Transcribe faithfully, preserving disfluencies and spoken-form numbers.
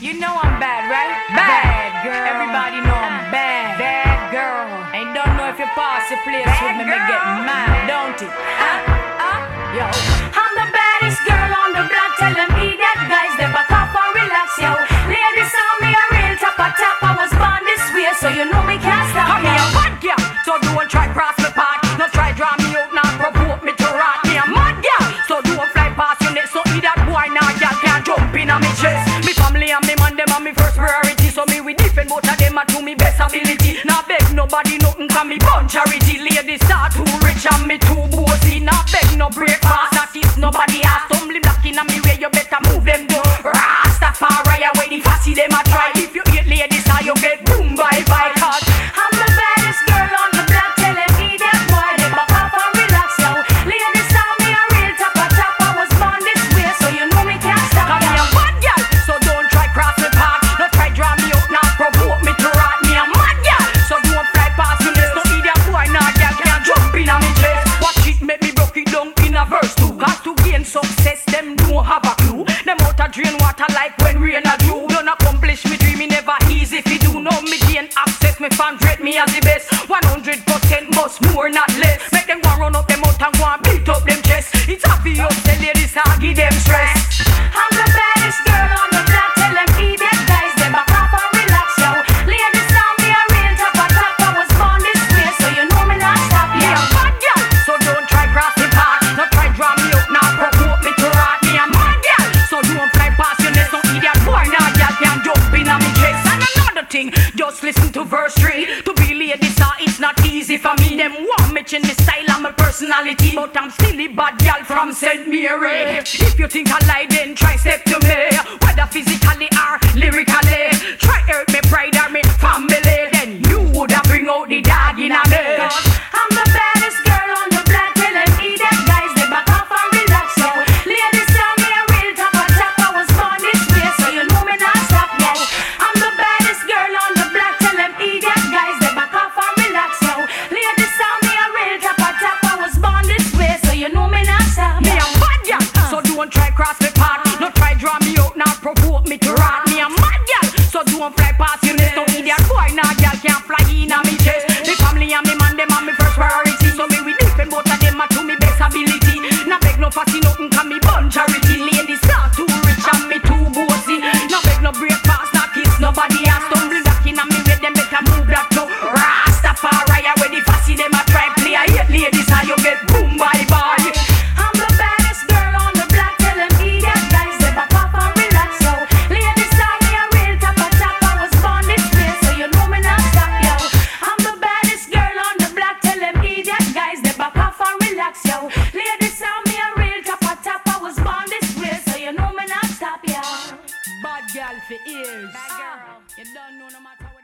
You know I'm bad, right? Bad, girl. Everybody know I'm bad. Bad girl. Ain't don't know if you pass the place with me, me get mad, don't it? Uh, uh, yo. I'm the baddest girl on the block. Tell them idiot guys they back up and relax, yo. Ladies on me a real top a top. I was born this way, so you know me can't stop. I'm a bad girl, so don't try cross me path. No try draw me out, now provoke me to rot. Me a mad girl, so don't fly past your neck. So eat that boy now, girl can't jump in on me chest. Me family and me man, them are me first priority. So me we defend both of them and to me best ability. Now beg nobody nothing, cause me born charity. Ladies start too rich and me too bossy. Now beg no breakfast, not kiss nobody ass. Stumbling blocking on me way, you better move them down. Rastafari, where the fussy them a try. If you hate ladies, how you get boom bye bye. Cause I'm the baddest girl on the block. Tell them idiot boy they back up and relax, yo. Ladies on me a real top a top. I was born this way, so you know me can't stop. cause me a bad girl, so don't try cross me path. No try draw me out, now provoke me to rot. Me a mad girl, so don't fly past you. There's no idiot boy, now girl can't jump in on me chest. Watch it, make me broke it down in a verse too. Cause to gain success, them don't have a clue. Them out a drain water like when rain a do. Don't accomplish me dream, me never easy if you do. No me gain access, me fans rate me as the best. One hundred percent must more, not less. Make them go run up them out and go and beat up them chest. It's obvious the ladies are give them stress. I'm the baddest girl on the block. Tell them idiot guys they back up and relax, yo. Ladies on me a real top a top. I was born this way, so you know me not stop, Me yo. a bad girl, so don't try cross me path. No try draw me out, now provoke me to rot. Me a mad girl, so don't fly past your nest. No idiot boy, now girl can't jump in on me chest. And another thing, just listen to verse three. To be ladies, ah, it's not easy for me. Them want me change the style and my personality, but I'm still a bad girl from Saint Mary. If you think I lie, then try step to me. Whether physically or lyrically, try hurt me pride or me family, then you woulda bring out the dog in a me. I'm the baddest girl on the block. Tell them idiot guys they back up and relax, yo. Ladies on me a real top a top. I was born this way, so you know me not stop, yo. I'm the baddest girl on the block. Tell them idiot guys they back up and relax, yo. Ladies on me a real top a top. I was born this way, so you know me not stop, Me yo. a bad girl, so don't try cross me path. No try draw me out, now provoke me to rot. Me a mad girl, so don't fly past you nest. No idiot boy, now girl can't fly in on me chest. Me family and me man, them are me first priority. So me we defend both of them and to me best ability. Now beg no fussy nothing, cause me born charity. Ladies start too rich and me too bossy. Now beg no breakfast, not kiss nobody ass. Stumble blocking on me with them better move that no. Rastafari, where the fussy them a try play. I hate ladies, how you get boom bye bye. I'm the baddest girl on the block. Tell them idiot guys they back up and relax, yo. Ladies on me a real top a top. I was born this way, so you know me not stop, yo. I'm the baddest girl on the block. Tell them idiot guys they back up and relax, yo. Ladies on me a real top a top. I was born this way, so you know me not stop, yo. Bad girl for ears. Bad girl. You don't know no matter what.